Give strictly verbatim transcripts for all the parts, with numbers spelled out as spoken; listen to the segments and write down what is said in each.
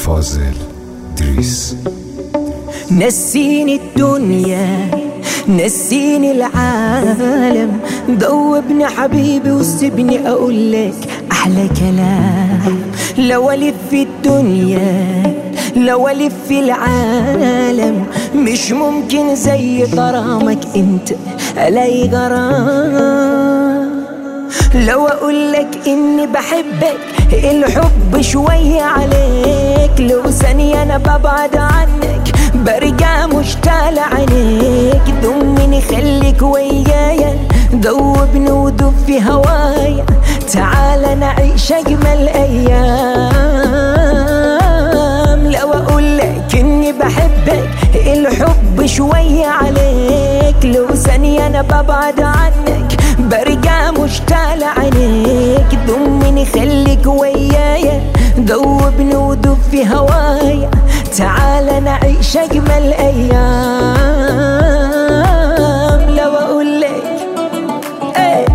فاضل دريس. نسيني الدنيا نسيني العالم، ذوبني حبيبي وسيبني اقول لك احلى كلام. لو الف في الدنيا لو الف في العالم، مش ممكن زي غرامك انت الاقي غرام. لو اقول لك اني بحبك الحب شوية عليك، لو ثانية انا ببعد عنك برجع مشتاق لعينيك. ضمني خليك ويايا، ذوبني ودوب في هوايا، تعال نعيش اجمل ايام. لو اقول لك اني بحبك الحب شوية عليك، لو ثانية انا ببعد عنك برجع مشتاق لعينيك. ضمني خليك ويايا، ذوبني ودوب في هوايا، تعال نعيش اجمل ايام. لو اقول لك ايه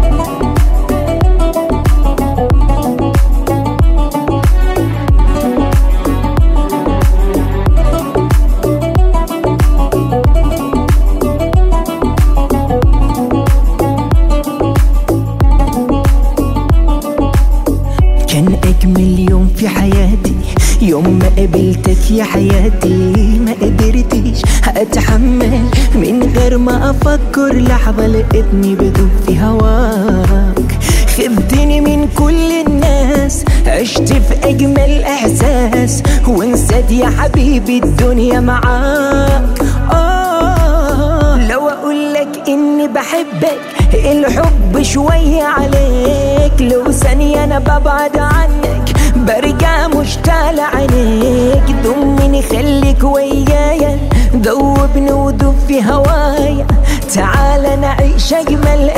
كان اجمل يوم في حياتي يوم ما قابلتك يا حياتي. ما قدرتش اتحمل من غير ما افكر لحظة، لقيتني بدوب في هواك. خدتني من كل الناس، عشت في اجمل احساس، ونسيت يا حبيبي الدنيا معاك. آه لو اقول لك اني بحبك الحب شوية عليك، لو ثانية انا ببعد عنك برجع مشتاق لعينيك. ضمني خليك ويايا، ذوبني ودوب في هوايا، تعال نعيش اجمل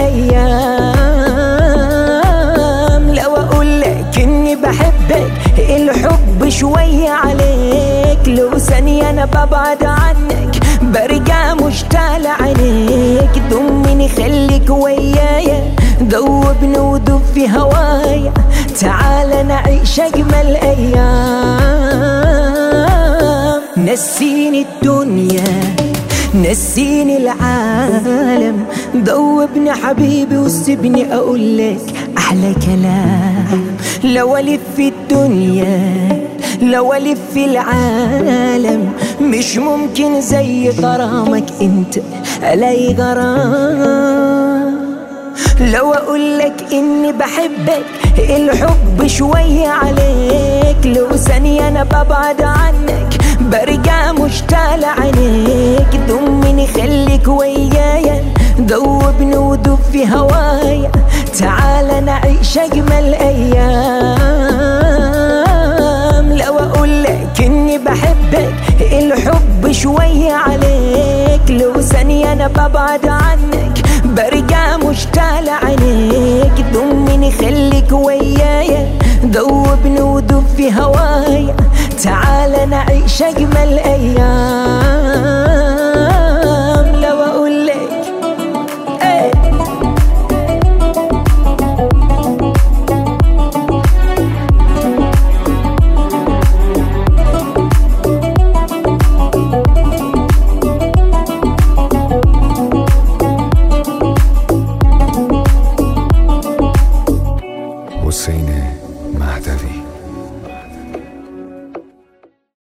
ايام. لو اقول لك اني بحبك الحب شوية عليك، لو ثانية انا ببعد عنك برجع مشتاق لعينيك. ضمني خليك ويايا، ذوبني ودوب في هوايا، تعال نعيش اجمل ايام. نسيني الدنيا نسيني العالم، ذوبني حبيبي وسيبني اقول لك احلى كلام. لو الف في الدنيا لو الف في العالم، مش ممكن زي غرامك انت الاقي غرام. لو اقول لك اني بحبك الحب شوية عليك، لو ثانية انا ببعد عنك برجع مشتاق لعينيك. ضمني خليك ويايا، ذوبني ودوب في هوايا، تعال نعيش اجمل ايام. لو اقول لك اني بحبك الحب شوية عليك، لو ثانية انا ببعد عنك برجع مشتاق لعينيك. ضمني خليك ويايا، ذوبني ودوب في هوايا، تعال نعيش اجمل ايام.